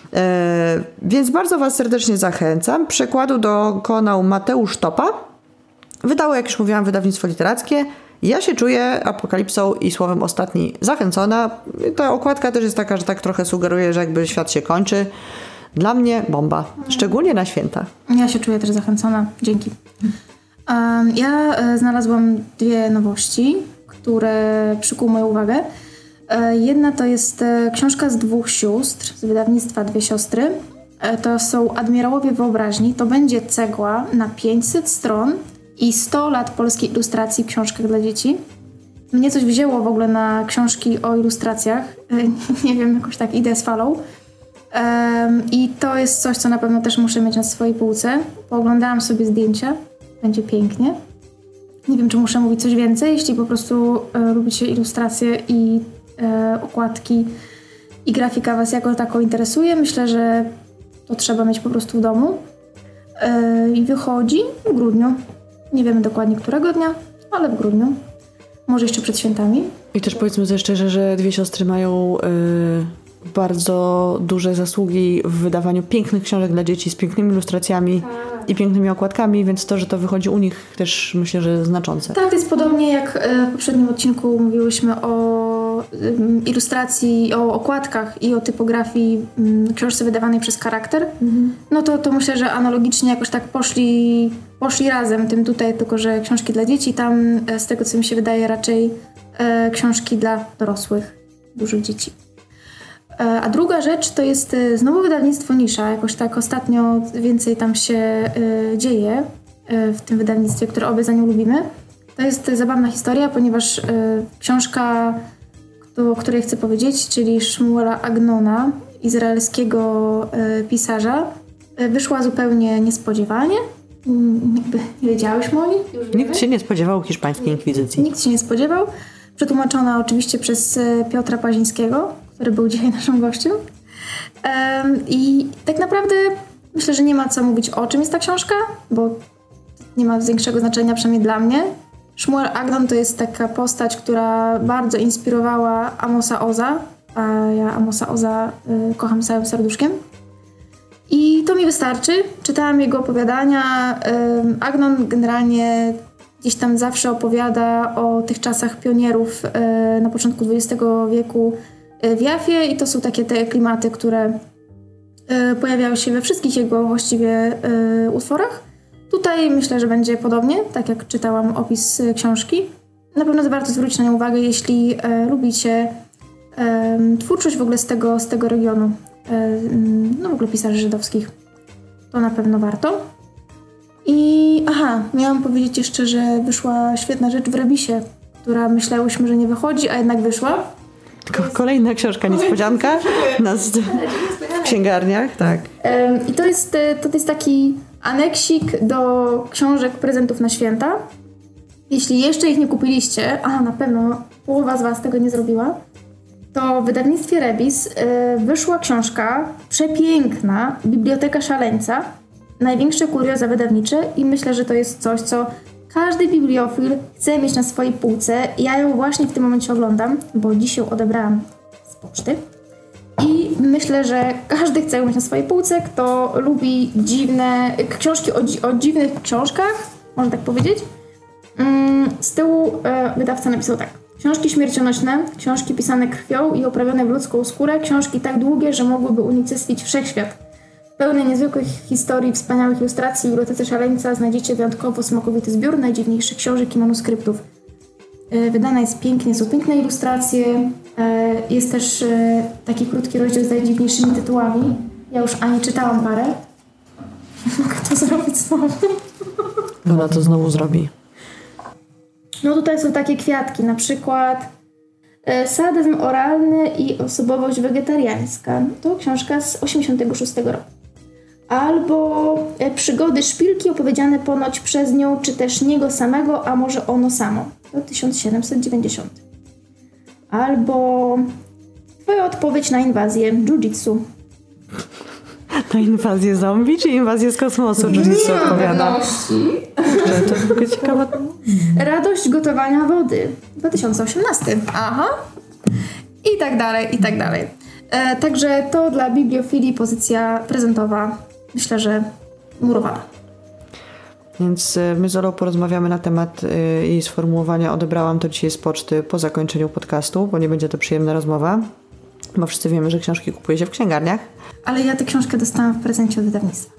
Więc bardzo Was serdecznie zachęcam. Przekładu dokonał Mateusz Topa. Wydało, jak już mówiłam, wydawnictwo literackie. Ja się czuję apokalipsą i słowem ostatni zachęcona. Ta okładka też jest taka, że tak trochę sugeruje, że jakby świat się kończy. Dla mnie bomba. Szczególnie na święta. Ja się czuję też zachęcona. Dzięki. Ja znalazłam 2 nowości, które przykuły moją uwagę. Jedna to jest książka z 2 sióstr, z wydawnictwa 2 siostry. To są Admirałowie Wyobraźni. To będzie cegła na 500 stron i 100 lat polskiej ilustracji w książkach dla dzieci. Mnie coś wzięło w ogóle na książki o ilustracjach. Nie wiem, jakoś tak idę z falą. I to jest coś, co na pewno też muszę mieć na swojej półce. Pooglądałam sobie zdjęcia. Będzie pięknie. Nie wiem, czy muszę mówić coś więcej. Jeśli po prostu lubicie ilustracje i okładki i grafika Was jako taką interesuje, myślę, że to trzeba mieć po prostu w domu. i wychodzi w grudniu. Nie wiemy dokładnie którego dnia, ale w grudniu. Może jeszcze przed świętami. I też powiedzmy sobie szczerze, że dwie siostry mają bardzo duże zasługi w wydawaniu pięknych książek dla dzieci z pięknymi ilustracjami i pięknymi okładkami, więc to, że to wychodzi u nich też myślę, że znaczące. Tak, to jest podobnie jak w poprzednim odcinku mówiłyśmy o ilustracji, o okładkach i o typografii książce wydawanej przez Charakter. No to myślę, że analogicznie jakoś tak poszli razem tym tutaj, tylko że książki dla dzieci, tam z tego co mi się wydaje raczej książki dla dorosłych, dużych dzieci. A druga rzecz to jest znowu wydawnictwo Nisza. Jakoś tak ostatnio więcej tam się dzieje w tym wydawnictwie, które obie za nią lubimy. To jest zabawna historia, ponieważ książka, o której chcę powiedzieć, czyli Shmuela Agnona, izraelskiego pisarza, wyszła zupełnie niespodziewanie. Jakby nie wiedziałyśmy o niej. Nikt się nie spodziewał hiszpańskiej inkwizycji. Nikt się nie spodziewał. Przetłumaczona oczywiście przez Piotra Pazińskiego, który był dzisiaj naszym gościem. I tak naprawdę myślę, że nie ma co mówić, o czym jest ta książka, bo nie ma większego znaczenia, przynajmniej dla mnie. Shmuel Agnon to jest taka postać, która bardzo inspirowała Amosa Oza, a ja Amosa Oza kocham całym serduszkiem. I to mi wystarczy. Czytałam jego opowiadania. Agnon generalnie gdzieś tam zawsze opowiada o tych czasach pionierów na początku XX wieku w Jafie i to są takie te klimaty, które pojawiały się we wszystkich jego właściwie utworach. Tutaj myślę, że będzie podobnie, tak jak czytałam opis książki. Na pewno warto zwrócić na nią uwagę, jeśli lubicie twórczość w ogóle z tego regionu, no w ogóle pisarzy żydowskich. To na pewno warto. I miałam powiedzieć jeszcze, że wyszła świetna rzecz w Rebisie, która myślałyśmy, że nie wychodzi, a jednak wyszła. Tylko kolejna książka niespodzianka w księgarniach, tak. I to jest taki aneksik do książek prezentów na święta. Jeśli jeszcze ich nie kupiliście, a na pewno połowa z was tego nie zrobiła, to w wydawnictwie Rebis wyszła książka przepiękna, Biblioteka Szaleńca, największe kurioza wydawnicze i myślę, że to jest coś, co każdy bibliofil chce mieć na swojej półce. Ja ją właśnie w tym momencie oglądam, bo dziś ją odebrałam z poczty. I myślę, że każdy chce ją mieć na swojej półce, kto lubi dziwne książki o dziwnych książkach, można tak powiedzieć. Z tyłu wydawca napisał tak. Książki śmiercionośne, książki pisane krwią i oprawione w ludzką skórę, książki tak długie, że mogłyby unicestwić wszechświat. Pełne niezwykłych historii, wspaniałych ilustracji w Bibliotece Szaleńca znajdziecie wyjątkowo smakowity zbiór najdziwniejszych książek i manuskryptów. Wydana jest pięknie, są piękne ilustracje. Jest też taki krótki rozdział z najdziwniejszymi tytułami. Ja już Ani czytałam parę. Mogę to zrobić znowu. Ona to znowu zrobi. No tutaj są takie kwiatki, na przykład Sadyzm oralny i osobowość wegetariańska. To książka z 86 roku. Albo Przygody szpilki opowiedziane ponoć przez nią, czy też niego samego, a może ono samo. To 1790. Albo Twoja odpowiedź na inwazję jiu-jitsu. Na inwazję zombie, czy inwazję z kosmosu? Jiu-jitsu odpowiada. To tylko ciekawe. Radość gotowania wody. 2018. Aha. I tak dalej, i tak dalej. Także to dla bibliofilii pozycja prezentowa, myślę, że murowana. Więc my z Olą porozmawiamy na temat jej sformułowania. Odebrałam to dzisiaj z poczty po zakończeniu podcastu, bo nie będzie to przyjemna rozmowa, bo wszyscy wiemy, że książki kupuje się w księgarniach. Ale ja tę książkę dostałam w prezencie od wydawnictwa.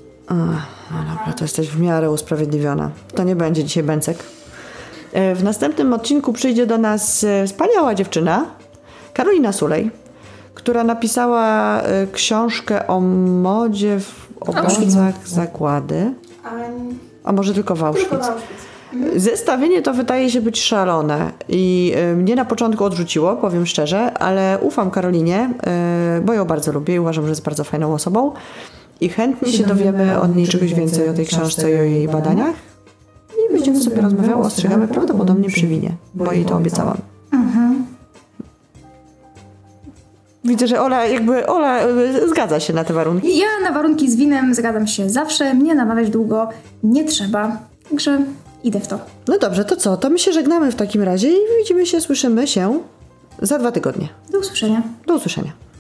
No dobra, to jesteś w miarę usprawiedliwiona. To nie będzie dzisiaj Bęcek. W następnym odcinku przyjdzie do nas wspaniała dziewczyna, Karolina Sulej, która napisała książkę o modzie w obozach zagłady. A może tylko w Auschwitz. Zestawienie to wydaje się być szalone i mnie na początku odrzuciło, powiem szczerze, ale ufam Karolinie, bo ją bardzo lubię i uważam, że jest bardzo fajną osobą i chętnie się dowiemy od niej czegoś więcej o tej książce i o jej badaniach i będziemy sobie rozmawiały, ostrzegamy prawdopodobnie przy winie, bo jej to obiecałam. Widzę, że Ola zgadza się na te warunki. Ja na warunki z winem zgadzam się zawsze, mnie namawiać długo nie trzeba, także idę w to. No dobrze, to co? To my się żegnamy w takim razie i widzimy się, słyszymy się za 2 tygodnie. Do usłyszenia. Do usłyszenia.